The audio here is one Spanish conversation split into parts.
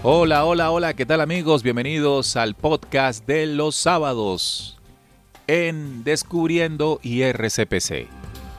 Hola, hola, hola, ¿qué tal amigos? Bienvenidos al podcast de los sábados en Descubriendo IRCPC.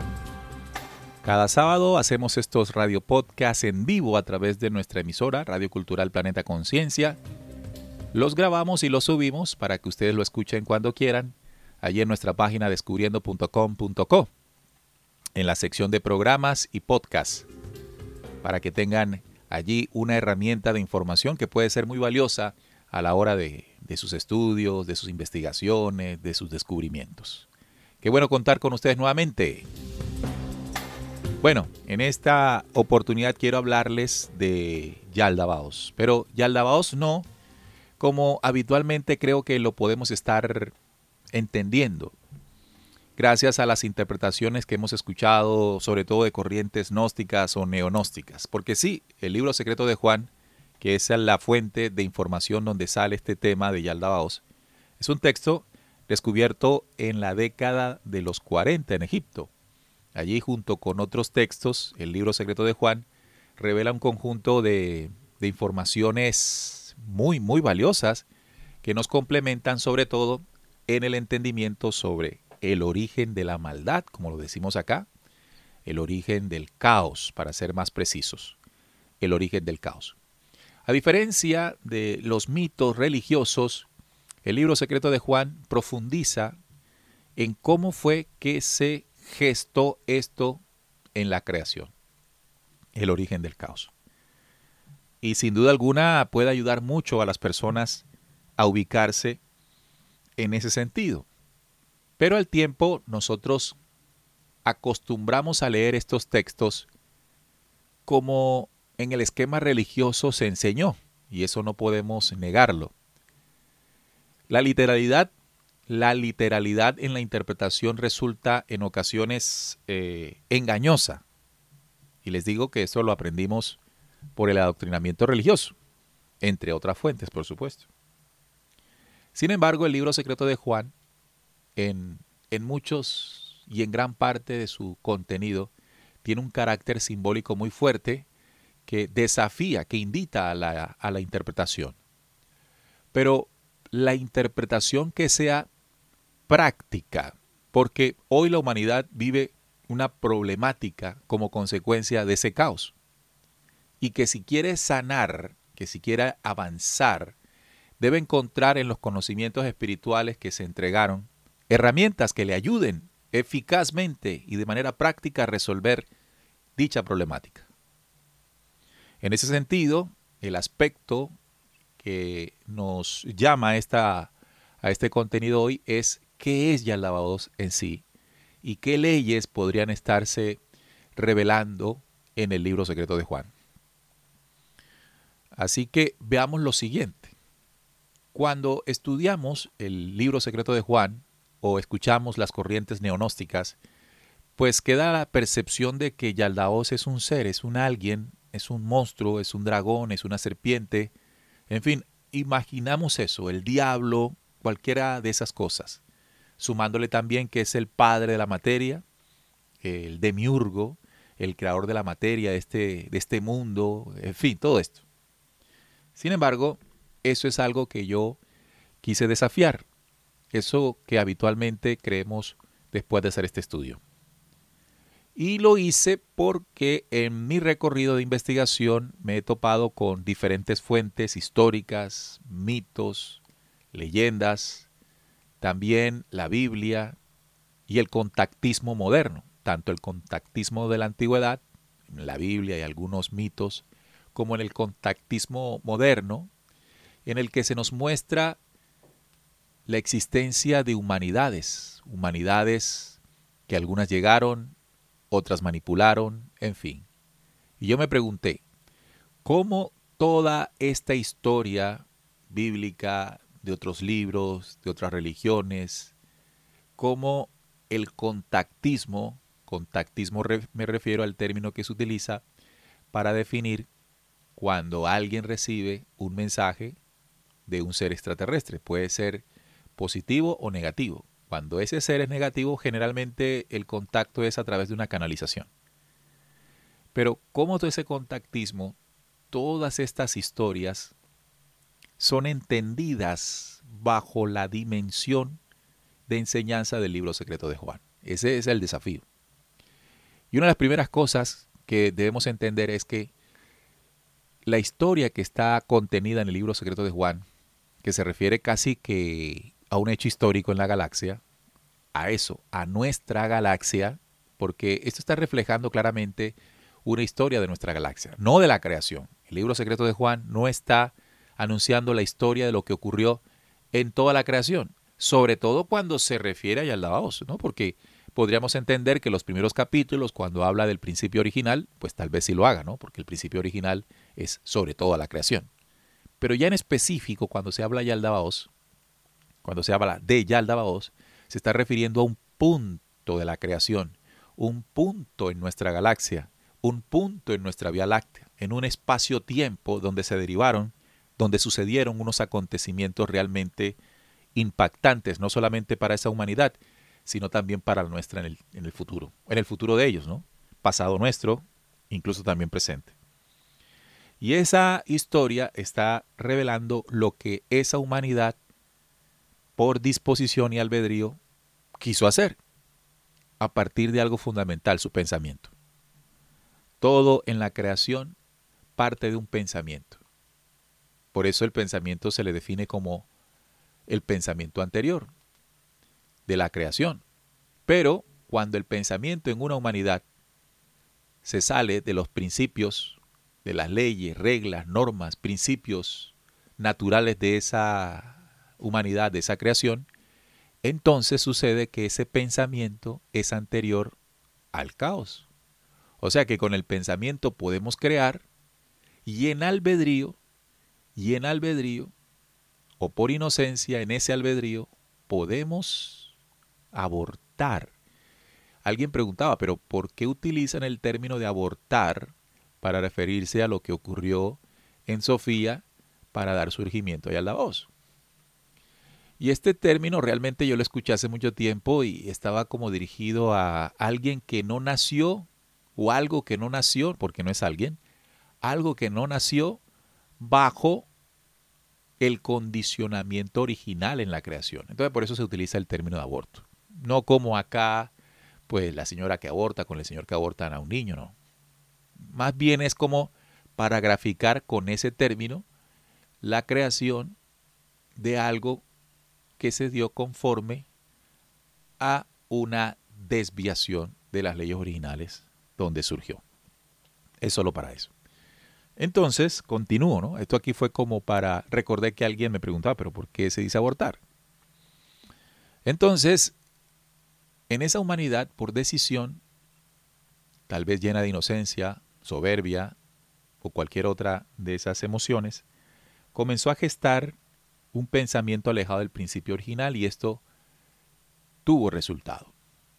Cada sábado hacemos estos radio podcasts en vivo a través de nuestra emisora Radio Cultural Planeta Conciencia. Los grabamos y los subimos para que ustedes lo escuchen cuando quieran, allí en nuestra página descubriendo.com.co, en la sección de programas y podcasts, para que tengan allí una herramienta de información que puede ser muy valiosa a la hora de sus estudios, de sus investigaciones, de sus descubrimientos. Qué bueno contar con ustedes nuevamente. Bueno, en esta oportunidad quiero hablarles de Yaldabaoth, pero Yaldabaoth no como habitualmente creo que lo podemos estar entendiendo, gracias a las interpretaciones que hemos escuchado, sobre todo de corrientes gnósticas o neognósticas. Porque sí, el libro secreto de Juan, que es la fuente de información donde sale este tema de Yaldabaoth, es un texto descubierto en la década de los 40 en Egipto. Allí, junto con otros textos, el libro secreto de Juan revela un conjunto de informaciones muy, muy valiosas que nos complementan sobre todo en el entendimiento sobre el origen de la maldad, como lo decimos acá, el origen del caos, para ser más precisos, el origen del caos. A diferencia de los mitos religiosos, el libro secreto de Juan profundiza en cómo fue que se gestó esto en la creación, el origen del caos. Y sin duda alguna puede ayudar mucho a las personas a ubicarse en ese sentido. Pero al tiempo nosotros acostumbramos a leer estos textos como en el esquema religioso se enseñó, y eso no podemos negarlo. La literalidad en la interpretación resulta en ocasiones engañosa. Y les digo que eso lo aprendimos por el adoctrinamiento religioso, entre otras fuentes, por supuesto. Sin embargo, el libro secreto de Juan, en muchos y en gran parte de su contenido, tiene un carácter simbólico muy fuerte que desafía, que invita a la interpretación. Pero la interpretación que sea práctica, porque hoy la humanidad vive una problemática como consecuencia de ese caos. Y que si quiere sanar, que si quiere avanzar, debe encontrar en los conocimientos espirituales que se entregaron herramientas que le ayuden eficazmente y de manera práctica a resolver dicha problemática. En ese sentido, el aspecto que nos llama a este contenido hoy es qué es Yaldabaoth en sí y qué leyes podrían estarse revelando en el libro secreto de Juan. Así que veamos lo siguiente. Cuando estudiamos el libro secreto de Juan o escuchamos las corrientes neognósticas, pues queda la percepción de que Yaldabaoth es un ser, es un alguien, es un monstruo, es un dragón, es una serpiente. En fin, imaginamos eso, el diablo, cualquiera de esas cosas. Sumándole también que es el padre de la materia, el demiurgo, el creador de la materia, de este mundo, en fin, todo esto. Sin embargo, eso es algo que yo quise desafiar, eso que habitualmente creemos después de hacer este estudio. Y lo hice porque en mi recorrido de investigación me he topado con diferentes fuentes históricas, mitos, leyendas, también la Biblia y el contactismo moderno, tanto el contactismo de la antigüedad, en la Biblia y algunos mitos, como en el contactismo moderno, en el que se nos muestra la existencia de humanidades que algunas llegaron, otras manipularon, en fin. Y yo me pregunté, ¿cómo toda esta historia bíblica de otros libros, de otras religiones, cómo el contactismo me refiero al término que se utiliza para definir cuando alguien recibe un mensaje de un ser extraterrestre? Puede ser positivo o negativo. Cuando ese ser es negativo, generalmente el contacto es a través de una canalización. Pero cómo todo ese contactismo, todas estas historias son entendidas bajo la dimensión de enseñanza del libro secreto de Juan. Ese es el desafío. Y una de las primeras cosas que debemos entender es que la historia que está contenida en el libro secreto de Juan, que se refiere casi que a un hecho histórico en la galaxia, a eso, a nuestra galaxia, porque esto está reflejando claramente una historia de nuestra galaxia, no de la creación. El libro secreto de Juan no está anunciando la historia de lo que ocurrió en toda la creación, sobre todo cuando se refiere a Yaldabaoth, ¿no? Porque podríamos entender que los primeros capítulos, cuando habla del principio original, pues tal vez sí lo haga, ¿no? Porque el principio original es sobre toda la creación. Pero ya en específico, cuando se habla Yaldabaoth, cuando se habla de Yaldabaoth, se está refiriendo a un punto de la creación, un punto en nuestra galaxia, un punto en nuestra Vía Láctea, en un espacio-tiempo donde se derivaron, donde sucedieron unos acontecimientos realmente impactantes, no solamente para esa humanidad, sino también para la nuestra en el futuro de ellos, ¿no? Pasado nuestro, incluso también presente. Y esa historia está revelando lo que esa humanidad, por disposición y albedrío, quiso hacer, a partir de algo fundamental, su pensamiento. Todo en la creación parte de un pensamiento. Por eso el pensamiento se le define como el pensamiento anterior de la creación. Pero cuando el pensamiento en una humanidad se sale de los principios, de las leyes, reglas, normas, principios naturales de esa humanidad, de esa creación, entonces sucede que ese pensamiento es anterior al caos. O sea que con el pensamiento podemos crear y en albedrío, o por inocencia, en ese albedrío, podemos abortar. Alguien preguntaba, pero ¿por qué utilizan el término de abortar para referirse a lo que ocurrió en Sofía para dar surgimiento a Yaldabaoth? Y este término realmente yo lo escuché hace mucho tiempo y estaba como dirigido a alguien que no nació, o algo que no nació, porque no es alguien, algo que no nació bajo el condicionamiento original en la creación. Entonces por eso se utiliza el término de aborto. No como acá, pues la señora que aborta con el señor que abortan a un niño, no. Más bien es como para graficar con ese término la creación de algo que se dio conforme a una desviación de las leyes originales donde surgió. Es solo para eso. Entonces, continúo, ¿no? Esto aquí fue como para... Recordé que alguien me preguntaba, ¿pero por qué se dice abortar? Entonces, en esa humanidad, por decisión, tal vez llena de inocencia, soberbia o cualquier otra de esas emociones, comenzó a gestar un pensamiento alejado del principio original y esto tuvo resultado.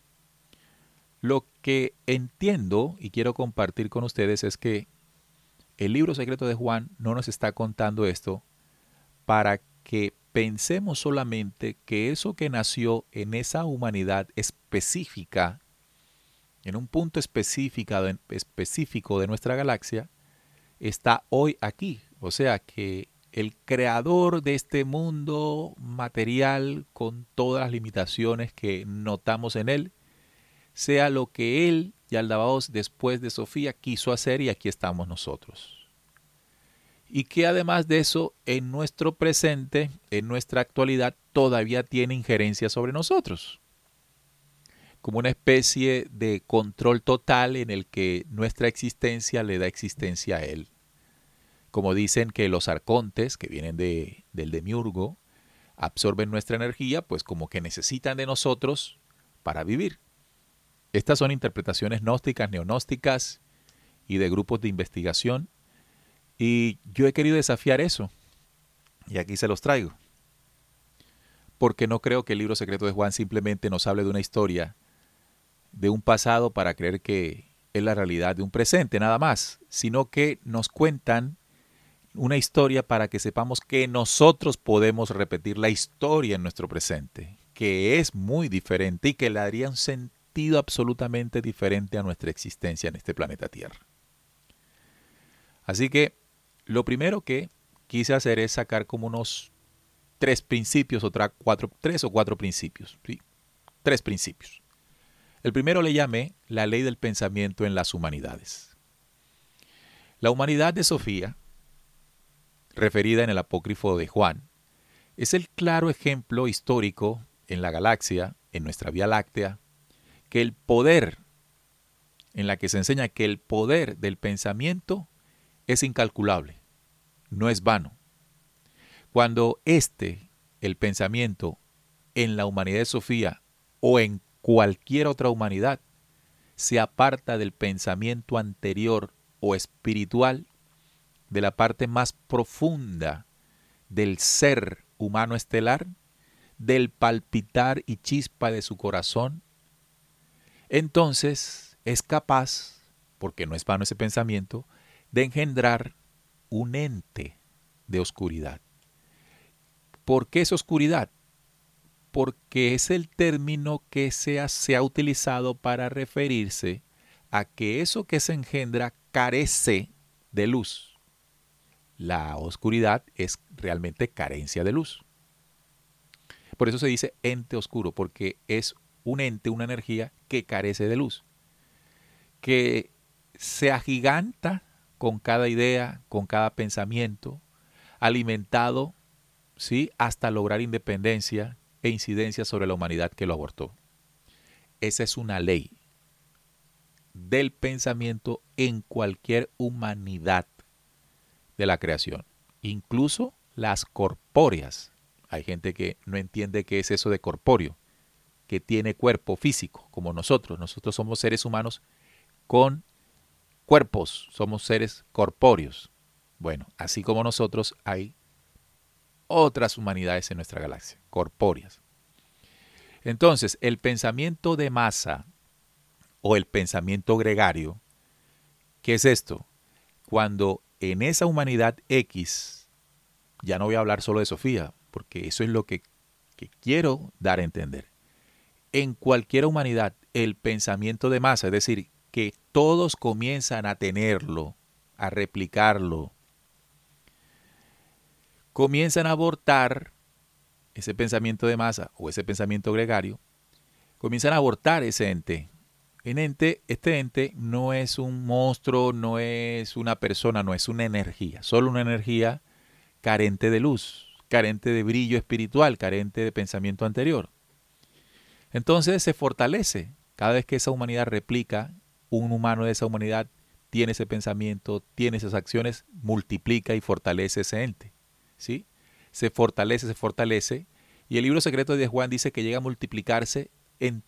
Lo que entiendo y quiero compartir con ustedes es que el libro secreto de Juan no nos está contando esto para que pensemos solamente que eso que nació en esa humanidad específica, en un punto específico de nuestra galaxia, está hoy aquí. O sea que el creador de este mundo material, con todas las limitaciones que notamos en él, sea lo que él, Yaldabaoth, después de Sofía, quiso hacer y aquí estamos nosotros. Y que además de eso, en nuestro presente, en nuestra actualidad, todavía tiene injerencia sobre nosotros. Como una especie de control total en el que nuestra existencia le da existencia a él. Como dicen que los arcontes, que vienen del demiurgo, absorben nuestra energía, pues como que necesitan de nosotros para vivir. Estas son interpretaciones gnósticas, neognósticas y de grupos de investigación. Y yo he querido desafiar eso. Y aquí se los traigo. Porque no creo que el libro secreto de Juan simplemente nos hable de una historia de un pasado para creer que es la realidad de un presente, nada más. Sino que nos cuentan una historia para que sepamos que nosotros podemos repetir la historia en nuestro presente. Que es muy diferente y que le daría un sentido absolutamente diferente a nuestra existencia en este planeta Tierra. Así que lo primero que quise hacer es sacar como unos tres principios, tres o cuatro principios. ¿Sí? Tres principios. El primero le llamé la ley del pensamiento en las humanidades. La humanidad de Sofía, referida en el apócrifo de Juan, es el claro ejemplo histórico en la galaxia, en nuestra Vía Láctea, que el poder, en la que se enseña que el poder del pensamiento es incalculable, no es vano. Cuando el pensamiento, en la humanidad de Sofía o en cualquier otra humanidad, se aparta del pensamiento anterior o espiritual, de la parte más profunda del ser humano estelar, del palpitar y chispa de su corazón, entonces es capaz, porque no es vano ese pensamiento, de engendrar un ente de oscuridad. ¿Por qué es oscuridad? Porque es el término que se ha utilizado para referirse a que eso que se engendra carece de luz. La oscuridad es realmente carencia de luz. Por eso se dice ente oscuro, porque es un ente, una energía que carece de luz, que se agiganta con cada idea, con cada pensamiento, alimentado, ¿sí?, hasta lograr independencia e incidencia sobre la humanidad que lo abortó. Esa es una ley del pensamiento en cualquier humanidad de la creación, incluso las corpóreas. Hay gente que no entiende qué es eso de corpóreo, que tiene cuerpo físico, como nosotros. Nosotros somos seres humanos con cuerpos, somos seres corpóreos. Bueno, así como nosotros hay otras humanidades en nuestra galaxia, corpóreas. Entonces, el pensamiento de masa o el pensamiento gregario, ¿qué es esto? Cuando en esa humanidad X, ya no voy a hablar solo de Sofía, porque eso es lo que quiero dar a entender. En cualquier humanidad, el pensamiento de masa, es decir, que todos comienzan a tenerlo, a replicarlo, comienzan a abortar ese pensamiento de masa o ese pensamiento gregario, comienzan a abortar ese ente. Este ente no es un monstruo, no es una persona, no es una energía, solo una energía carente de luz, carente de brillo espiritual, carente de pensamiento anterior. Entonces se fortalece. Cada vez que esa humanidad replica, un humano de esa humanidad tiene ese pensamiento, tiene esas acciones, multiplica y fortalece ese ente. ¿Sí? Se fortalece. Y el libro secreto de Juan dice que llega a multiplicarse en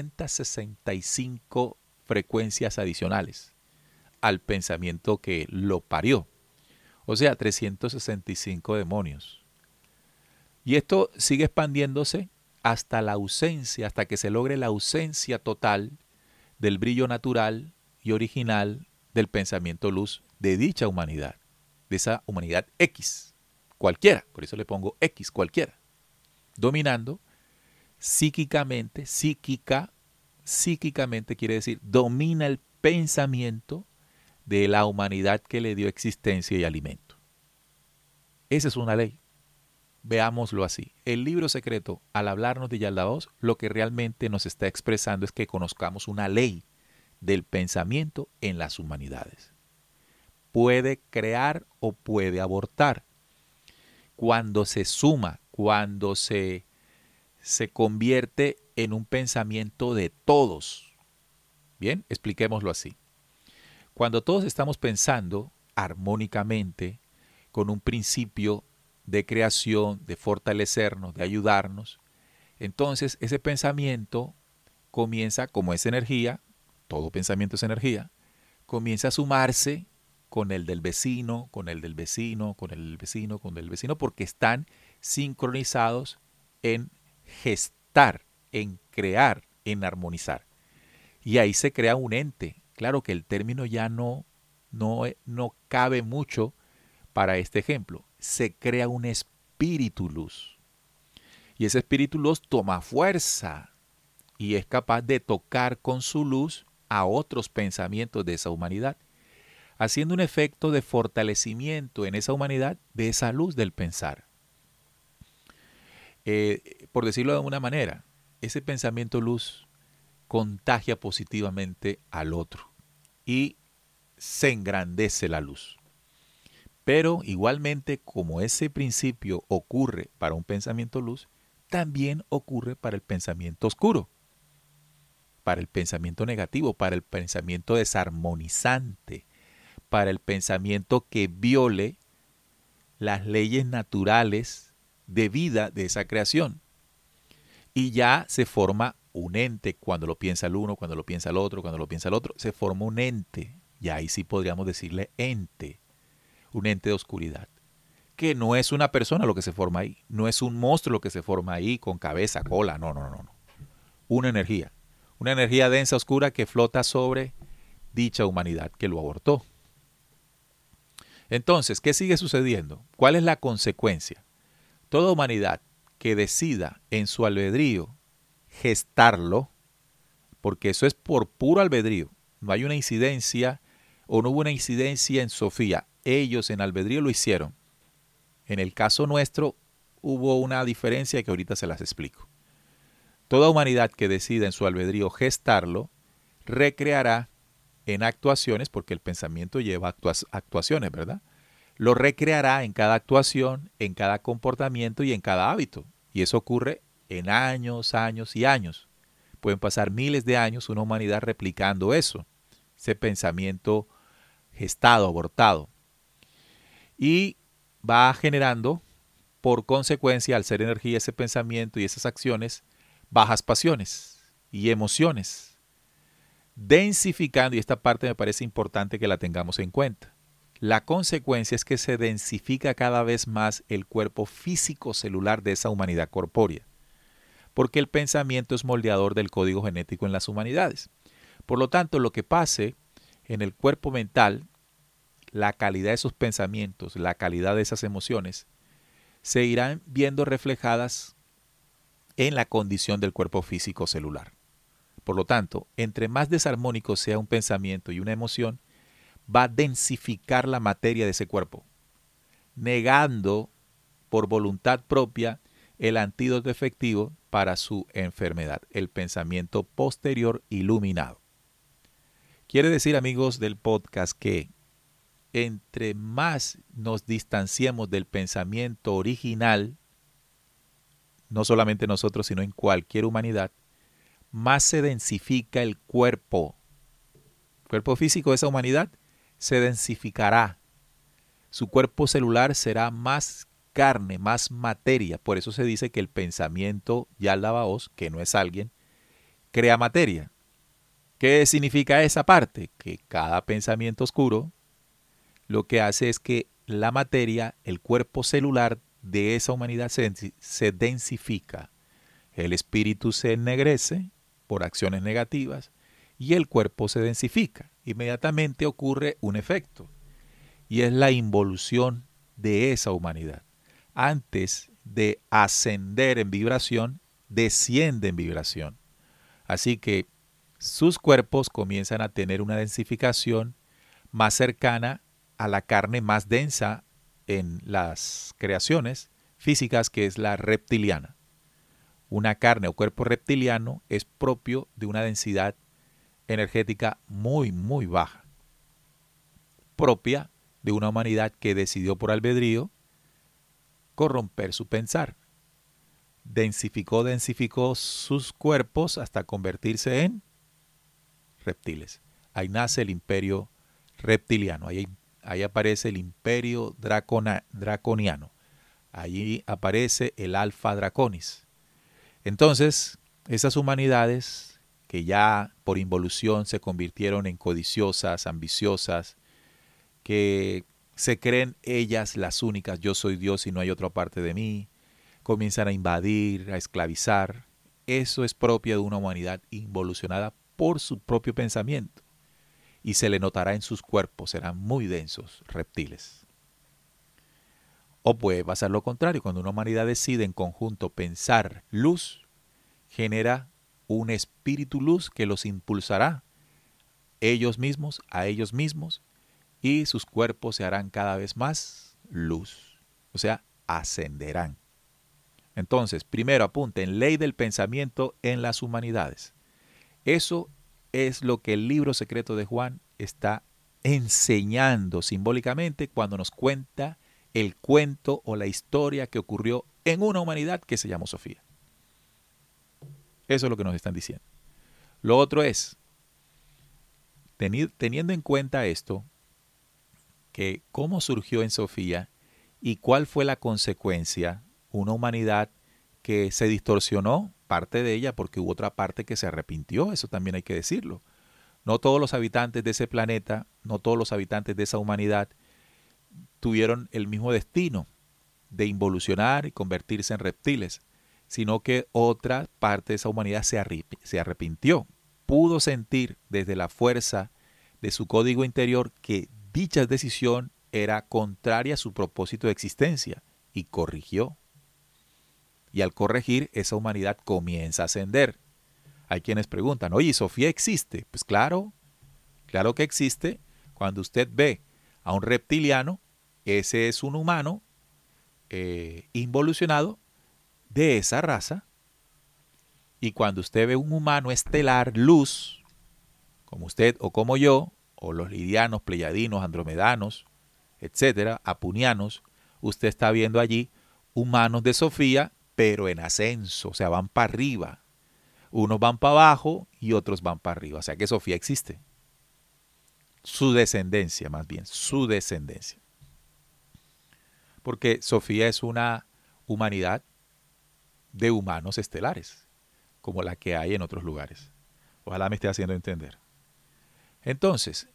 365 frecuencias adicionales al pensamiento que lo parió. O sea, 365 demonios. Y esto sigue expandiéndose hasta la ausencia, hasta que se logre la ausencia total del brillo natural y original del pensamiento luz de dicha humanidad, de esa humanidad X, cualquiera, por eso le pongo X, cualquiera, dominando psíquicamente quiere decir, domina el pensamiento de la humanidad que le dio existencia y alimento. Esa es una ley. Veámoslo así. El libro secreto, al hablarnos de Yaldabaoth, lo que realmente nos está expresando es que conozcamos una ley del pensamiento en las humanidades. Puede crear o puede abortar. Cuando se suma, cuando se convierte en un pensamiento de todos. Bien, expliquémoslo así. Cuando todos estamos pensando armónicamente, con un principio de creación, de fortalecernos, de ayudarnos, entonces ese pensamiento comienza, como es energía, todo pensamiento es energía, comienza a sumarse con el del vecino, con el del vecino, con el del vecino, con el del vecino, porque están sincronizados en gestar, en crear, en armonizar. Y ahí se crea un ente. Claro que el término ya no cabe mucho para este ejemplo. Se crea un espíritu luz. Y ese espíritu luz toma fuerza y es capaz de tocar con su luz a otros pensamientos de esa humanidad, haciendo un efecto de fortalecimiento en esa humanidad de esa luz del pensar. Por decirlo de alguna manera, ese pensamiento luz contagia positivamente al otro y se engrandece la luz. Pero igualmente, como ese principio ocurre para un pensamiento luz, también ocurre para el pensamiento oscuro, para el pensamiento negativo, para el pensamiento desarmonizante, para el pensamiento que viole las leyes naturales de vida de esa creación. Y ya se forma un ente cuando lo piensa el uno, cuando lo piensa el otro, cuando lo piensa el otro. Se forma un ente. Y ahí sí podríamos decirle ente. Un ente de oscuridad. Que no es una persona lo que se forma ahí. No es un monstruo lo que se forma ahí con cabeza, cola. No, no, no, no. Una energía. Una energía densa, oscura que flota sobre dicha humanidad que lo abortó. Entonces, ¿qué sigue sucediendo? ¿Cuál es la consecuencia? Toda humanidad que decida en su albedrío gestarlo, porque eso es por puro albedrío, no hay una incidencia o no hubo una incidencia en Sofía, ellos en albedrío lo hicieron. En el caso nuestro hubo una diferencia que ahorita se las explico. Toda humanidad que decida en su albedrío gestarlo, recreará en actuaciones, porque el pensamiento lleva actuaciones, ¿verdad? Lo recreará en cada actuación, en cada comportamiento y en cada hábito. Y eso ocurre en años, años y años. Pueden pasar miles de años una humanidad replicando eso, ese pensamiento gestado, abortado. Y va generando, por consecuencia, al ser energía ese pensamiento y esas acciones, bajas pasiones y emociones, densificando, y esta parte me parece importante que la tengamos en cuenta. La consecuencia es que se densifica cada vez más el cuerpo físico celular de esa humanidad corpórea, porque el pensamiento es moldeador del código genético en las humanidades. Por lo tanto, lo que pase en el cuerpo mental, la calidad de esos pensamientos, la calidad de esas emociones, se irán viendo reflejadas en la condición del cuerpo físico celular. Por lo tanto, entre más desarmónico sea un pensamiento y una emoción, va a densificar la materia de ese cuerpo, negando por voluntad propia el antídoto efectivo para su enfermedad, el pensamiento posterior iluminado. Quiere decir, amigos del podcast, que entre más nos distanciemos del pensamiento original, no solamente nosotros, sino en cualquier humanidad, más se densifica el cuerpo. El cuerpo físico de esa humanidad se densificará. Su cuerpo celular será más carne, más materia. Por eso se dice que el pensamiento Yaldabaoth, que no es alguien, crea materia. ¿Qué significa esa parte? Que cada pensamiento oscuro lo que hace es que la materia, el cuerpo celular de esa humanidad se densifica. El espíritu se ennegrece por acciones negativas y el cuerpo se densifica. Inmediatamente ocurre un efecto y es la involución de esa humanidad. Antes de ascender en vibración, desciende en vibración. Así que sus cuerpos comienzan a tener una densificación más cercana a la carne más densa en las creaciones físicas, que es la reptiliana. Una carne o cuerpo reptiliano es propio de una densidad energética muy, muy baja, propia de una humanidad que decidió por albedrío corromper su pensar. Densificó sus cuerpos hasta convertirse en reptiles. Ahí nace el imperio reptiliano, ahí aparece el imperio draconiano, allí aparece el alfa draconis. Entonces, esas humanidades que ya por involución se convirtieron en codiciosas, ambiciosas, que se creen ellas las únicas, yo soy Dios y no hay otra parte de mí, comienzan a invadir, a esclavizar. Eso es propio de una humanidad involucionada por su propio pensamiento y se le notará en sus cuerpos, serán muy densos, reptiles. O puede pasar lo contrario, cuando una humanidad decide en conjunto pensar luz, genera un espíritu luz que los impulsará a ellos mismos y sus cuerpos se harán cada vez más luz, o sea, ascenderán. Entonces, primero apunten, ley del pensamiento en las humanidades. Eso es lo que el libro secreto de Juan está enseñando simbólicamente cuando nos cuenta el cuento o la historia que ocurrió en una humanidad que se llamó Sofía. Eso es lo que nos están diciendo. Lo otro es, teniendo en cuenta esto, que cómo surgió en Sofía y cuál fue la consecuencia, una humanidad que se distorsionó, parte de ella, porque hubo otra parte que se arrepintió, eso también hay que decirlo. No todos los habitantes de ese planeta, no todos los habitantes de esa humanidad tuvieron el mismo destino de involucionar y convertirse en reptiles, sino que otra parte de esa humanidad se arrepintió. Pudo sentir desde la fuerza de su código interior que dicha decisión era contraria a su propósito de existencia y corrigió. Y al corregir, esa humanidad comienza a ascender. Hay quienes preguntan, oye, ¿Sofía existe? Pues claro, claro que existe. Cuando usted ve a un reptiliano, ese es un humano involucionado de esa raza. Y cuando usted ve un humano estelar, luz, como usted o como yo, o los lidianos, pleyadinos, andromedanos, etcétera, apunianos, usted está viendo allí humanos de Sofía, pero en ascenso, o sea, van para arriba. Unos van para abajo y otros van para arriba. O sea que Sofía existe. Su descendencia, más bien, su descendencia. Porque Sofía es una humanidad de humanos estelares, como la que hay en otros lugares. Ojalá me esté haciendo entender. Entonces,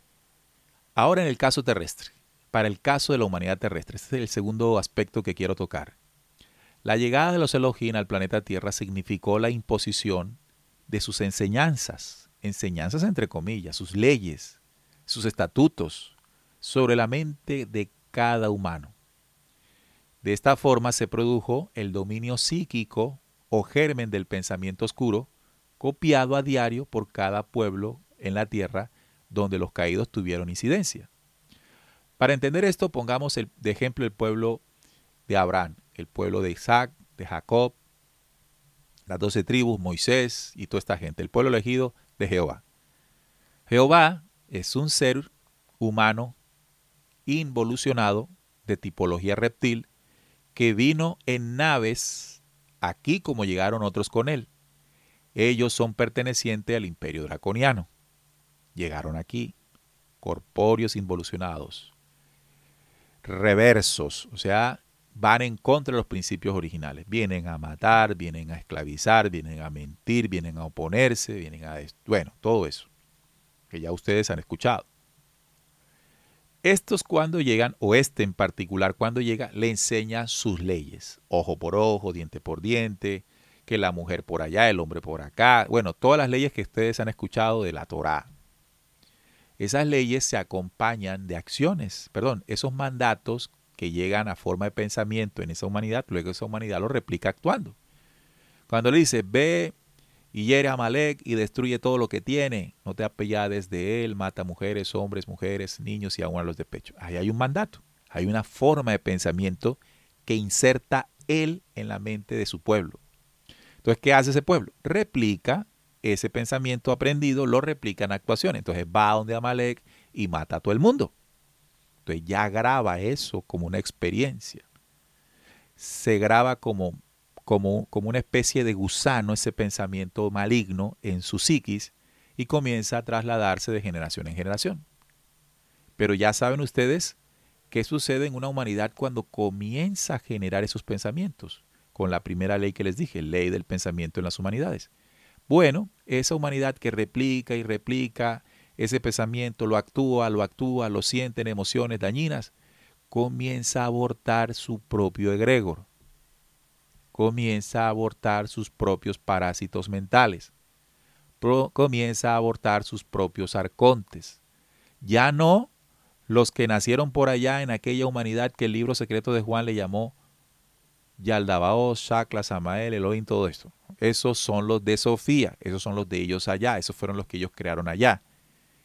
ahora en el caso terrestre, para el caso de la humanidad terrestre, este es el segundo aspecto que quiero tocar. La llegada de los Elohim al planeta Tierra significó la imposición de sus enseñanzas entre comillas, sus leyes, sus estatutos, sobre la mente de cada humano. De esta forma se produjo el dominio psíquico o germen del pensamiento oscuro, copiado a diario por cada pueblo en la Tierra donde los caídos tuvieron incidencia. Para entender esto, pongamos de ejemplo el pueblo de Abraham, el pueblo de Isaac, de Jacob, las 12 tribus, Moisés y toda esta gente, el pueblo elegido de Jehová. Jehová es un ser humano involucionado de tipología reptil que vino en naves aquí como llegaron otros con él. Ellos son pertenecientes al imperio draconiano. Llegaron aquí, corpóreos involucionados, reversos, o sea, van en contra de los principios originales. Vienen a matar, vienen a esclavizar, vienen a mentir, vienen a oponerse, vienen a... Bueno, todo eso, que ya ustedes han escuchado. Estos cuando llegan, o este en particular cuando llega, le enseña sus leyes. Ojo por ojo, diente por diente, que la mujer por allá, el hombre por acá. Bueno, todas las leyes que ustedes han escuchado de la Torá. Esas leyes se acompañan de acciones, esos mandatos que llegan a forma de pensamiento en esa humanidad, luego esa humanidad lo replica actuando. Cuando le dice, ve y hiere a Amalek y destruye todo lo que tiene, no te apellades de él, mata mujeres, hombres, mujeres, niños y aún a los de pecho. Ahí hay un mandato, hay una forma de pensamiento que inserta él en la mente de su pueblo. Entonces, ¿qué hace ese pueblo? Replica ese pensamiento aprendido, lo replica en actuaciones. Entonces va a donde Amalek y mata a todo el mundo. Entonces ya graba eso como una experiencia. Se graba como una especie de gusano ese pensamiento maligno en su psiquis y comienza a trasladarse de generación en generación. Pero ya saben ustedes qué sucede en una humanidad cuando comienza a generar esos pensamientos, con la primera ley que les dije, ley del pensamiento en las humanidades. Bueno, esa humanidad que replica y replica ese pensamiento, lo actúa, lo siente en emociones dañinas, comienza a abortar su propio egregor. Comienza a abortar sus propios parásitos mentales. Comienza a abortar sus propios arcontes. Ya no los que nacieron por allá en aquella humanidad que el libro secreto de Juan le llamó Yaldabaoth, Shakla, Samael, Elohim, todo esto. Esos son los de Sofía, esos son los de ellos allá, esos fueron los que ellos crearon allá.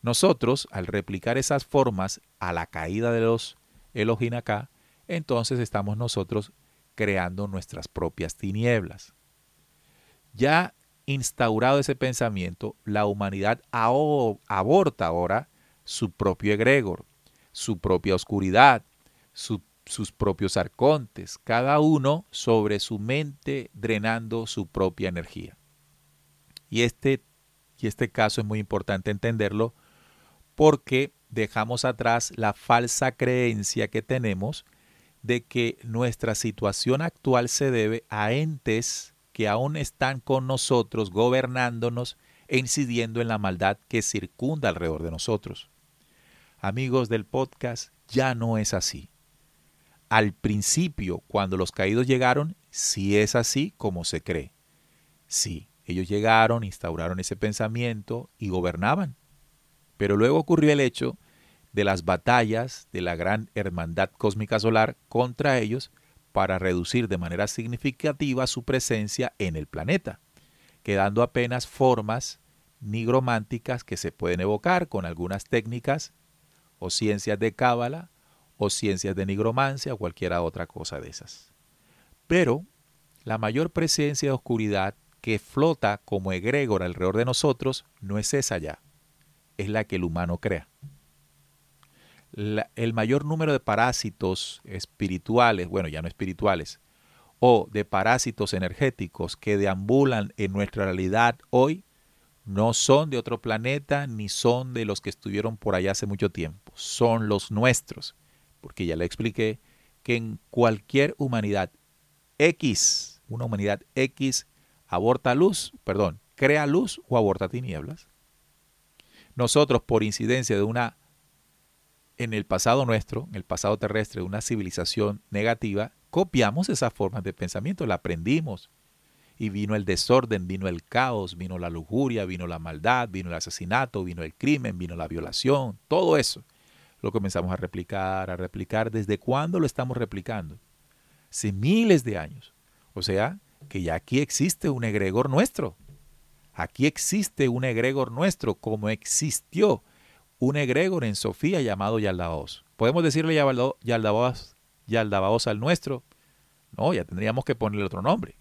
Nosotros, al replicar esas formas a la caída de los Elohim acá, entonces estamos nosotros creando nuestras propias tinieblas. Ya instaurado ese pensamiento, la humanidad aborta ahora su propio egregor, su propia oscuridad, sus propios arcontes, cada uno sobre su mente drenando su propia energía. Y este caso es muy importante entenderlo porque dejamos atrás la falsa creencia que tenemos de que nuestra situación actual se debe a entes que aún están con nosotros, gobernándonos e incidiendo en la maldad que circunda alrededor de nosotros. Amigos del podcast, ya no es así. Al principio, cuando los caídos llegaron, sí es así como se cree. Sí, ellos llegaron, instauraron ese pensamiento y gobernaban. Pero luego ocurrió el hecho de las batallas de la gran hermandad cósmica solar contra ellos para reducir de manera significativa su presencia en el planeta, quedando apenas formas nigrománticas que se pueden evocar con algunas técnicas o ciencias de cábala o ciencias de nigromancia o cualquier otra cosa de esas. Pero la mayor presencia de oscuridad que flota como egregor alrededor de nosotros no es esa ya, es la que el humano crea. El mayor número de parásitos espirituales, bueno, ya no espirituales, o de parásitos energéticos que deambulan en nuestra realidad hoy, no son de otro planeta ni son de los que estuvieron por allá hace mucho tiempo, son los nuestros, porque ya le expliqué que en cualquier humanidad X, una humanidad X, crea luz o aborta tinieblas. Nosotros, por incidencia de en el pasado nuestro, en el pasado terrestre, de una civilización negativa, copiamos esas formas de pensamiento, la aprendimos. Y vino el desorden, vino el caos, vino la lujuria, vino la maldad, vino el asesinato, vino el crimen, vino la violación, todo eso. Lo comenzamos a replicar. ¿Desde cuándo lo estamos replicando? Hace miles de años. O sea, que ya aquí existe un egregor nuestro. Aquí existe un egregor nuestro, como existió un egregor en Sofía llamado Yaldabaoth. ¿Podemos decirle Yaldabaoth al nuestro? No, ya tendríamos que ponerle otro nombre.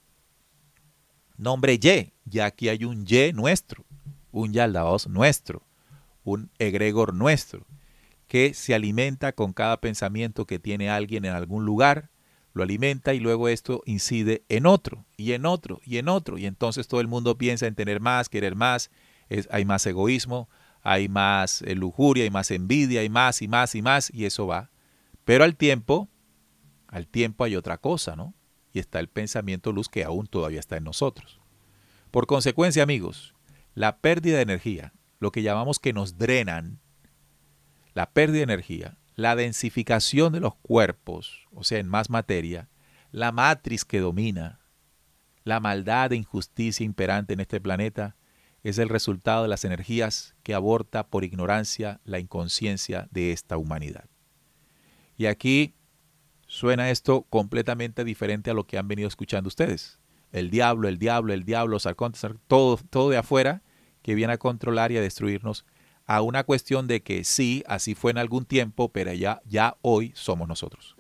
Nombre Y, ya aquí hay un Y nuestro, un Yaldabaoth nuestro, un egregor nuestro, que se alimenta con cada pensamiento que tiene alguien en algún lugar, lo alimenta y luego esto incide en otro, y en otro, y en otro, y entonces todo el mundo piensa en tener más, querer más, hay más egoísmo, hay más lujuria, hay más envidia, hay más y más y más, y eso va. Pero al tiempo hay otra cosa, ¿no? Y está el pensamiento luz que aún todavía está en nosotros. Por consecuencia, amigos, la pérdida de energía, lo que llamamos que nos drenan, la pérdida de energía, la densificación de los cuerpos, o sea, en más materia, la matriz que domina, la maldad e injusticia imperante en este planeta, es el resultado de las energías que aborta por ignorancia la inconsciencia de esta humanidad. Y aquí suena esto completamente diferente a lo que han venido escuchando ustedes. El diablo, los arcontes, todo de afuera que viene a controlar y a destruirnos, a una cuestión de que sí, así fue en algún tiempo, pero ya hoy somos nosotros.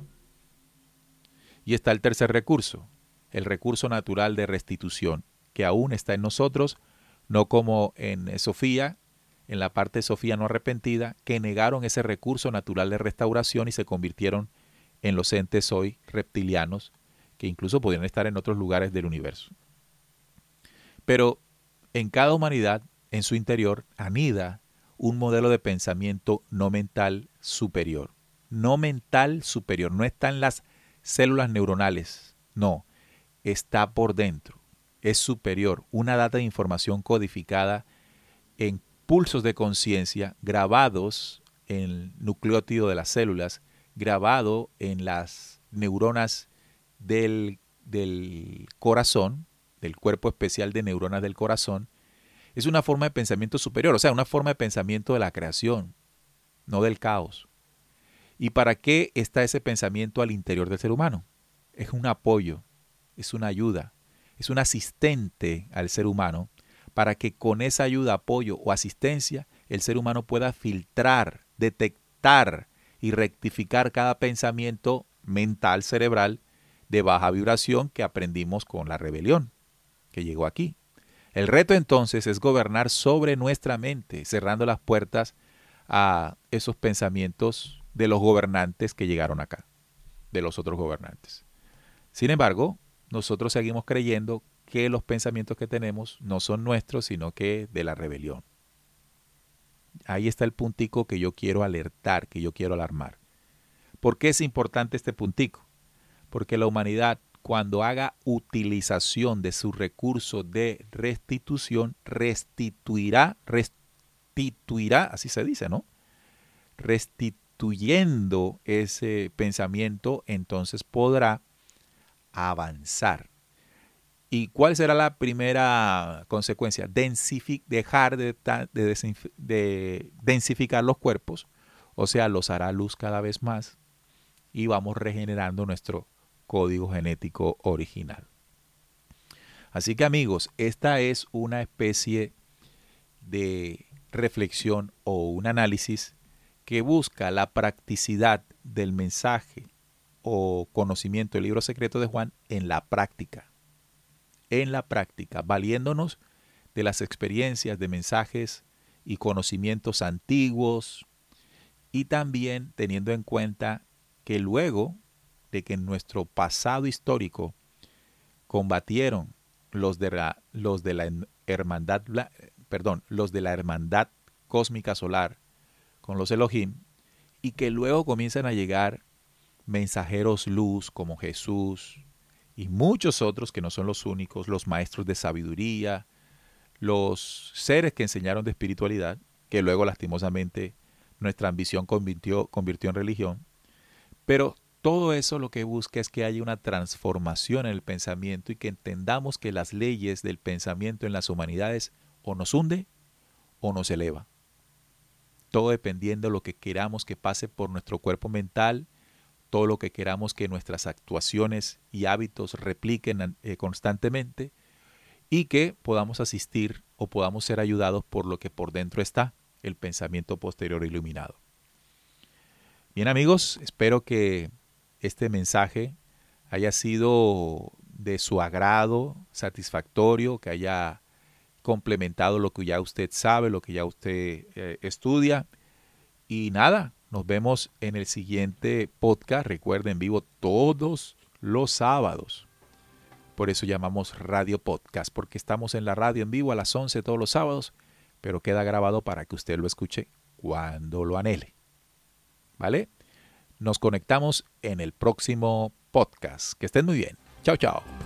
Y está el tercer recurso, el recurso natural de restitución, que aún está en nosotros, no como en Sofía, en la parte de Sofía no arrepentida, que negaron ese recurso natural de restauración y se convirtieron en los entes hoy reptilianos, que incluso podrían estar en otros lugares del universo. Pero en cada humanidad, en su interior, anida un modelo de pensamiento no mental superior. No mental superior, no está en las células neuronales, no, está por dentro, es superior, una data de información codificada en pulsos de conciencia grabados en el nucleótido de las células, grabado en las neuronas del corazón, del cuerpo especial de neuronas del corazón. Es una forma de pensamiento superior, o sea, una forma de pensamiento de la creación, no del caos. ¿Y para qué está ese pensamiento al interior del ser humano? Es un apoyo, es una ayuda, es un asistente al ser humano para que con esa ayuda, apoyo o asistencia el ser humano pueda filtrar, detectar y rectificar cada pensamiento mental, cerebral, de baja vibración que aprendimos con la rebelión que llegó aquí. El reto entonces es gobernar sobre nuestra mente, cerrando las puertas a esos pensamientos de los gobernantes que llegaron acá, de los otros gobernantes. Sin embargo, nosotros seguimos creyendo que los pensamientos que tenemos no son nuestros, sino que de la rebelión. Ahí está el puntico que yo quiero alertar, que yo quiero alarmar. ¿Por qué es importante este puntico? Porque la humanidad, cuando haga utilización de su recurso de restitución, restituirá, así se dice, ¿no? Restituyendo ese pensamiento, entonces podrá avanzar. ¿Y cuál será la primera consecuencia? Dejar de densificar los cuerpos, o sea, los hará luz cada vez más y vamos regenerando nuestro código genético original. Así que amigos, esta es una especie de reflexión o un análisis que busca la practicidad del mensaje o conocimiento del libro secreto de Juan en la práctica, valiéndonos de las experiencias de mensajes y conocimientos antiguos y también teniendo en cuenta que luego de que en nuestro pasado histórico combatieron los de la hermandad cósmica solar con los Elohim y que luego comienzan a llegar mensajeros luz como Jesús y muchos otros que no son los únicos, los maestros de sabiduría, los seres que enseñaron de espiritualidad, que luego lastimosamente nuestra ambición convirtió en religión. Pero todo eso lo que busca es que haya una transformación en el pensamiento y que entendamos que las leyes del pensamiento en las humanidades o nos hunde o nos eleva. Todo dependiendo de lo que queramos que pase por nuestro cuerpo mental, todo lo que queramos que nuestras actuaciones y hábitos repliquen constantemente y que podamos asistir o podamos ser ayudados por lo que por dentro está, el pensamiento posterior iluminado. Bien amigos, espero que este mensaje haya sido de su agrado, satisfactorio, que haya complementado lo que ya usted sabe, lo que ya usted estudia. Y nada, nos vemos en el siguiente podcast. Recuerden, en vivo todos los sábados. Por eso llamamos Radio Podcast, porque estamos en la radio en vivo a las 11 todos los sábados, pero queda grabado para que usted lo escuche cuando lo anhele. ¿Vale? Nos conectamos en el próximo podcast. Que estén muy bien. Chao, chao.